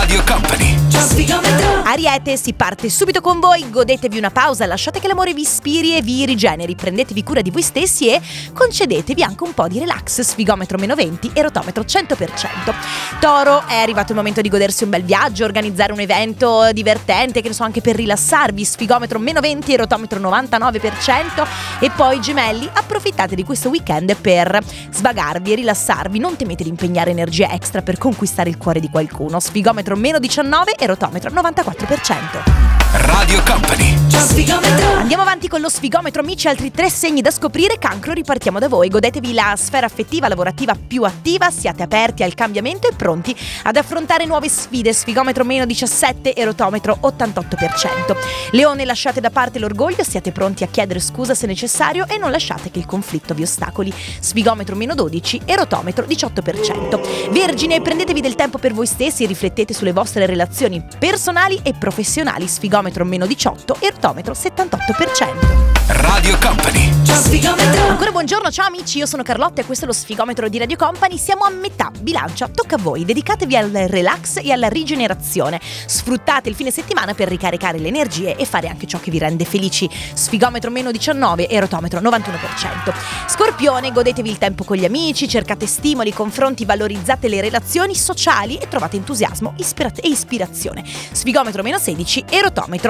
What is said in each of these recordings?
Radio Company. Ariete, si parte subito con voi, godetevi una pausa, lasciate che l'amore vi ispiri e vi rigeneri, prendetevi cura di voi stessi e concedetevi anche un po' di relax. Sfigometro -20 e rotometro 100%. Toro, è arrivato il momento di godersi un bel viaggio, organizzare un evento divertente, che ne so, anche per rilassarvi. Sfigometro -20 e rotometro 99%. E poi Gemelli, approfittate di questo weekend per svagarvi e rilassarvi, non temete di impegnare energia extra per conquistare il cuore di qualcuno. Sfigometro -19 e rotometro 94%. Radio Company. Andiamo avanti con lo sfigometro, amici, altri 3 segni da scoprire. Cancro, ripartiamo da voi, godetevi la sfera affettiva lavorativa più attiva, siate aperti al cambiamento e pronti ad affrontare nuove sfide. Sfigometro -17 e rotometro 88%. Leone, lasciate da parte l'orgoglio, siate pronti a chiedere scusa se necessario e non lasciate che il conflitto vi ostacoli. Sfigometro -12 e rotometro 18%. Vergine, prendetevi del tempo per voi stessi e riflettete sulle vostre relazioni personali e professionali. Sfigometro -18 e rotometro 78%. Radio Company. Ancora buongiorno, ciao amici, io sono Carlotta e questo è lo sfigometro di Radio Company. Siamo a metà bilancia, tocca a voi, dedicatevi al relax e alla rigenerazione. Sfruttate il fine settimana per ricaricare le energie e fare anche ciò che vi rende felici. Sfigometro -19 e rotometro 91%. Scorpione, godetevi il tempo con gli amici, cercate stimoli, confronti, valorizzate le relazioni sociali e trovate entusiasmo e ispirazione. Sfigometro -16 e rotometro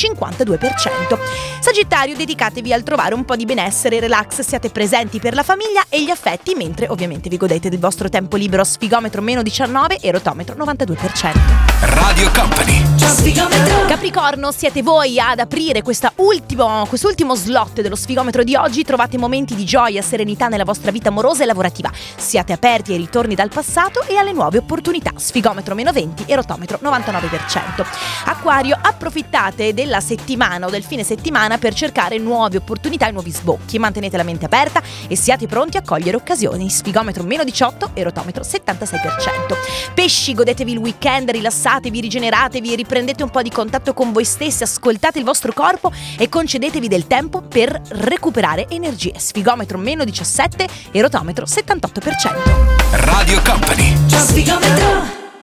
52%. Sagittario, dedicatevi al trovare un po' di benessere e relax, siate presenti per la famiglia e gli affetti, mentre ovviamente vi godete del vostro tempo libero. Sfigometro -19 e rotometro 92%. Radio Company. Capricorno, siete voi ad aprire quest'ultimo slot dello sfigometro di oggi. Trovate momenti di gioia, serenità nella vostra vita amorosa e lavorativa. Siate aperti ai ritorni dal passato e alle nuove opportunità. Sfigometro -20 e rotometro 99%. Acquario, approfittate della settimana o del fine settimana per cercare nuove opportunità e nuovi sbocchi. Mantenete la mente aperta e siate pronti a cogliere occasioni. Sfigometro -18 e rotometro 76%. Pesci, godetevi il weekend, rilassatevi, rigeneratevi, riprendete un po' di contatto con voi stessi, ascoltate il vostro corpo e concedetevi del tempo per recuperare energie. Sfigometro -17 e rotometro 78%. Radio Company.